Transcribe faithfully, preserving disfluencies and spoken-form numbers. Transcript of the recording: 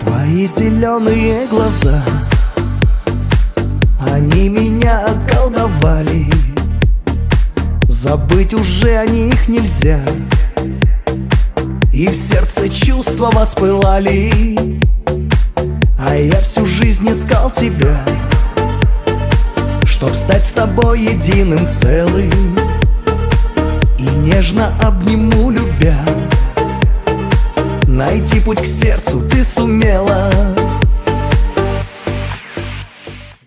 Твои зеленые глаза, они меня околдовали. Забыть уже о них нельзя, и в сердце чувства воспылали. А я всю жизнь искал тебя, чтоб стать с тобой единым целым, и нежно обниму, любя. Найти путь к сердцу ты сумела.